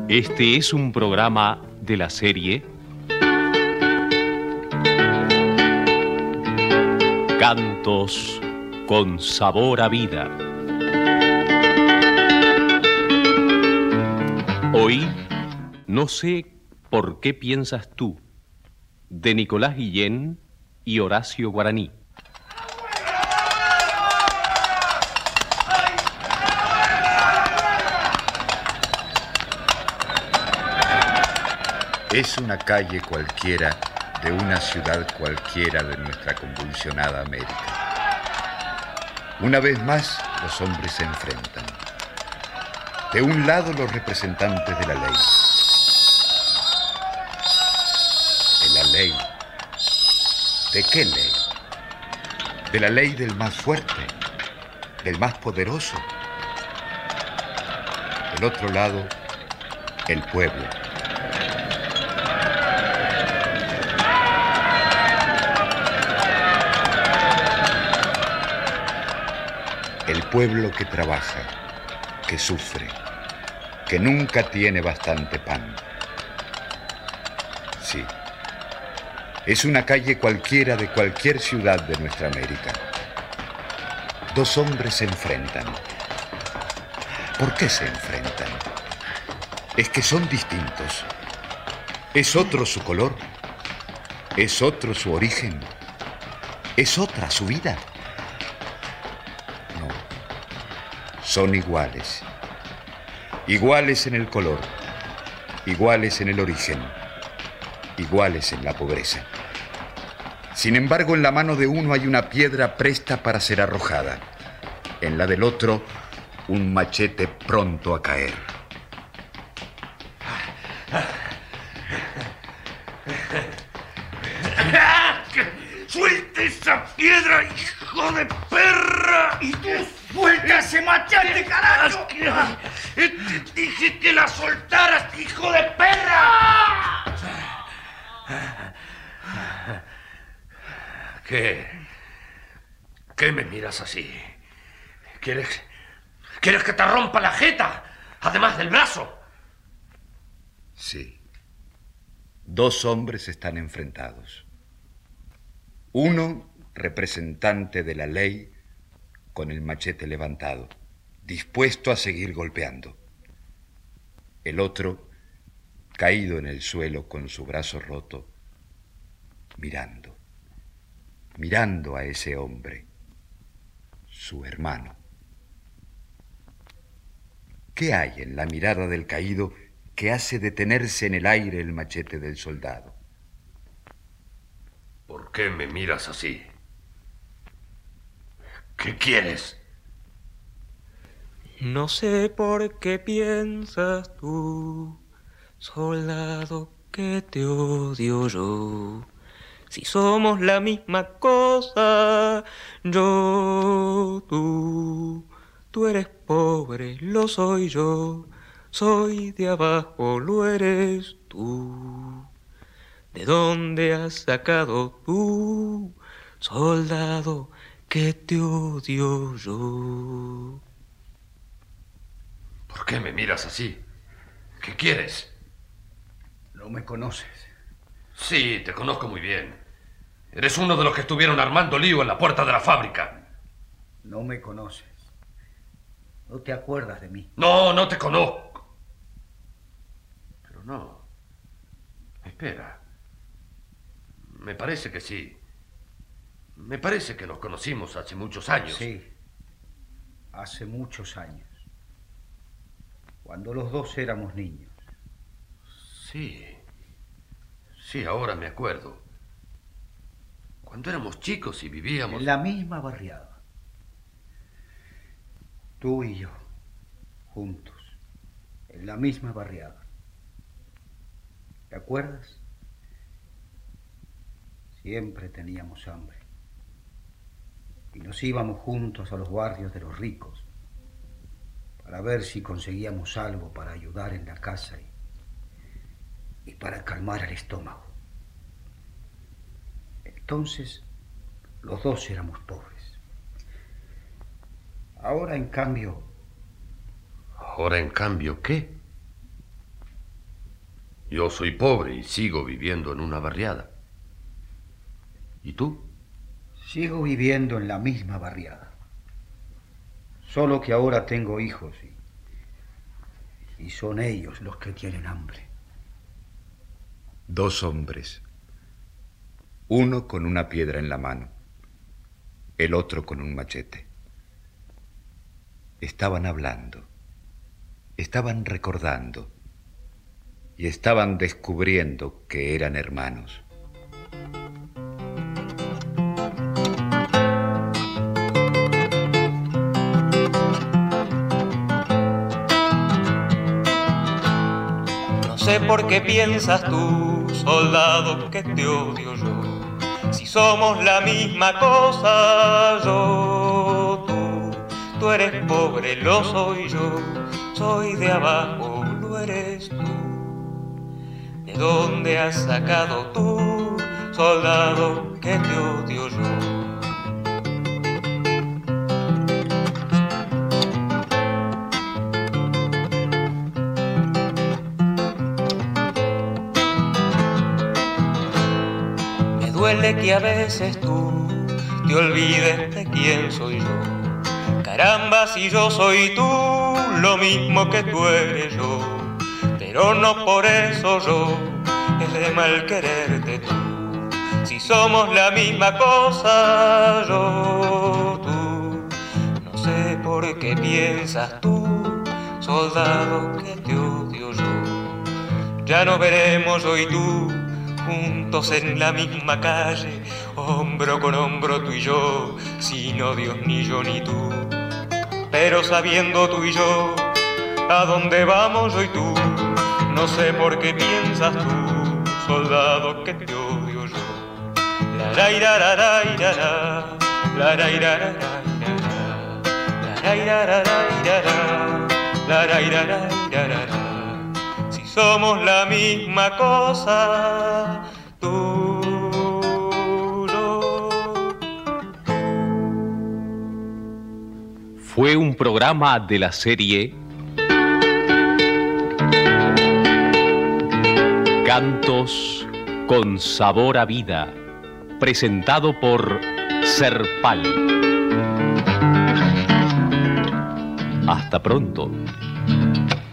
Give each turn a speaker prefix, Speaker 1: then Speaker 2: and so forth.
Speaker 1: Este es un programa de la serie Cantos con sabor a vida. Hoy, no sé por qué piensas tú, de Nicolás Guillén y Horacio Guaraní.
Speaker 2: Es una calle cualquiera de una ciudad cualquiera de nuestra convulsionada América. Una vez más, los hombres se enfrentan. De un lado, los representantes de la ley. ¿De la ley? ¿De qué ley? De la ley del más fuerte, del más poderoso. Del otro lado, el pueblo. El pueblo que trabaja, que sufre, que nunca tiene bastante pan. Sí, es una calle cualquiera de cualquier ciudad de nuestra América. Dos hombres se enfrentan. ¿Por qué se enfrentan? Es que son distintos. ¿Es otro su color? ¿Es otro su origen? ¿Es otra su vida? Son iguales. Iguales en el color, iguales en el origen, iguales en la pobreza. Sin embargo, en la mano de uno hay una piedra presta para ser arrojada. En la del otro, un machete pronto a caer.
Speaker 3: ¡Suelte esa piedra, hijo de perra!
Speaker 4: ¡Y tú suelta ese machete, carajo!
Speaker 3: Te dije que la soltaras, hijo de perra. ¿Qué me miras así? ¿Quieres que te rompa la jeta, además del brazo?
Speaker 2: Sí. Dos hombres están enfrentados. Uno, representante de la ley, con el machete levantado, dispuesto a seguir golpeando. El otro, caído en el suelo con su brazo roto, mirando a ese hombre, su hermano. ¿Qué hay en la mirada del caído que hace detenerse en el aire el machete del soldado?
Speaker 3: ¿Por qué me miras así? ¿Qué quieres?
Speaker 5: No sé por qué piensas tú, soldado, que te odio yo. Si somos la misma cosa, tú eres pobre, lo soy yo, soy de abajo, lo eres tú. ¿De dónde has sacado tú, soldado, que te odio yo?
Speaker 3: ¿Por qué me miras así? ¿Qué quieres?
Speaker 4: No me conoces.
Speaker 3: Sí, te conozco muy bien. Eres uno de los que estuvieron armando lío en la puerta de la fábrica.
Speaker 4: No me conoces. No te acuerdas de mí.
Speaker 3: No, no te conozco. Pero no. Espera. Me parece que sí. Me parece que nos conocimos hace muchos años.
Speaker 4: Sí. Hace muchos años. Cuando los dos éramos niños.
Speaker 3: Sí. Sí, ahora me acuerdo. Cuando éramos chicos y vivíamos...
Speaker 4: En la misma barriada. Tú y yo. Juntos. En la misma barriada. ¿Te acuerdas? Siempre teníamos hambre. Y nos íbamos juntos a los barrios de los ricos para ver si conseguíamos algo para ayudar en la casa y para calmar el estómago. Entonces, los dos éramos pobres. Ahora, en cambio...
Speaker 3: ¿Ahora, en cambio, qué? Yo soy pobre y sigo viviendo en una barriada. ¿Y tú?
Speaker 4: Sigo viviendo en la misma barriada. Solo que ahora tengo hijos y son ellos los que tienen hambre.
Speaker 2: Dos hombres, uno con una piedra en la mano, el otro con un machete. Estaban hablando, estaban recordando y estaban descubriendo que eran hermanos.
Speaker 5: No sé por qué piensas tú, soldado, que te odio yo. Si somos la misma cosa, tú eres pobre, lo soy yo. Soy de abajo, lo eres tú. ¿De dónde has sacado tú, soldado, que te odio yo? Duele que a veces tú te olvides de quién soy yo. Caramba, si yo soy tú, lo mismo que tú eres yo. Pero no por eso yo es de mal quererte tú. Si somos la misma cosa, tú. No sé por qué piensas tú, soldado, que te odio yo. Ya no veremos yo y tú juntos en la misma calle, hombro con hombro tú y yo, sin odios ni yo ni tú. Pero sabiendo tú y yo a dónde vamos yo y tú, no sé por qué piensas tú, soldado, que te odio yo. La ra ira ra ra ira ra, la ra ira ra ra ira ra, la ra ira ra ra ira ra, la ra ira ra ira ra. Somos la misma cosa, tú y yo.
Speaker 1: Fue un programa de la serie Cantos con sabor a vida, presentado por Serpal. Hasta pronto.